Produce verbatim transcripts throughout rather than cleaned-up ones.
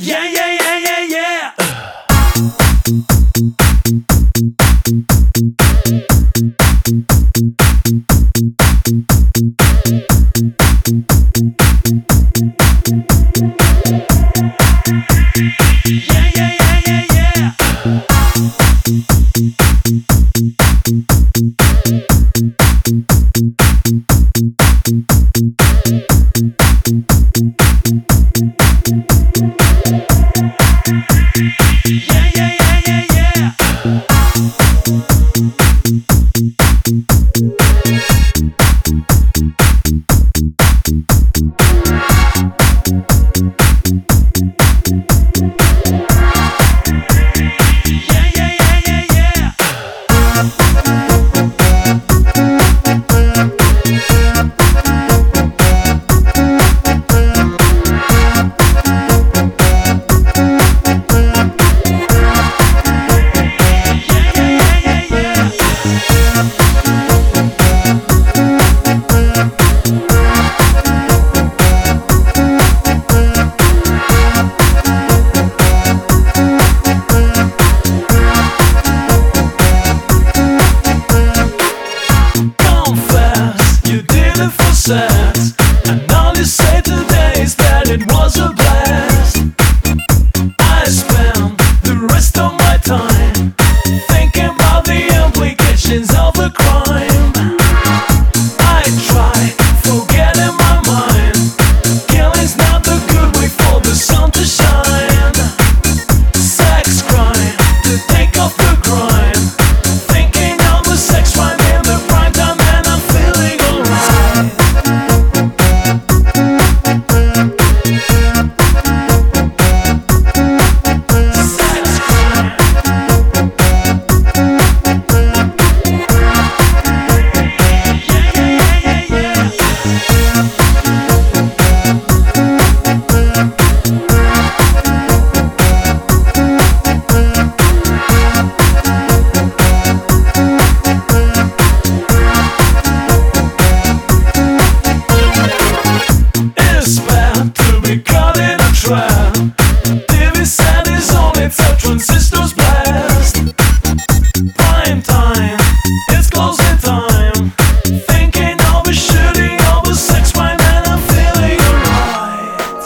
Yeah, yeah, yeah, yeah, yeah. Yeah, yeah, yeah, yeah, yeah. Yeah, yeah, yeah, yeah, yeah. Yeah, yeah, yeah, yeah, yeah. And all you say today is that it was a blast. I spent the rest of my time thinking about the implications of a crime. I try forgetting my mind. Killing's not the good way for the sun to shine. Sex crime to take off the grime. Thinking of a sex crime in the prime time, and I'm feeling alright. T V set is on its own transistors blast. Prime time, it's closing time. Thinking of a shooting of a sex crime, and I'm feeling alright.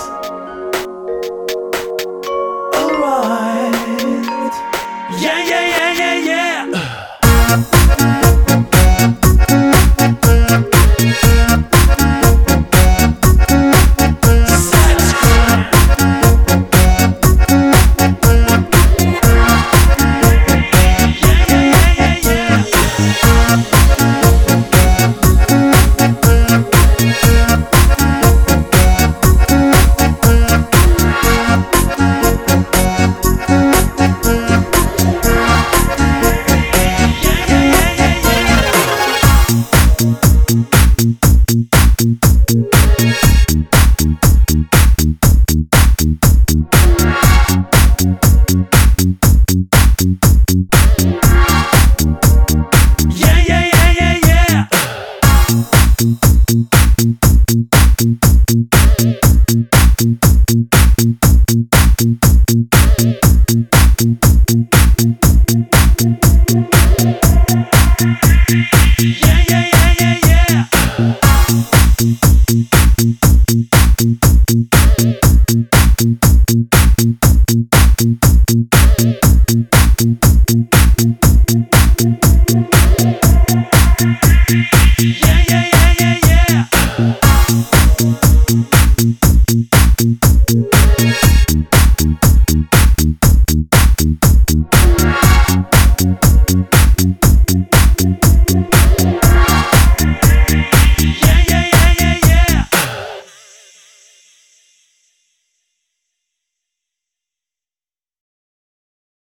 Alright. Yeah, yeah, yeah, yeah, yeah. Yeah, yeah, yeah, yeah, yeah.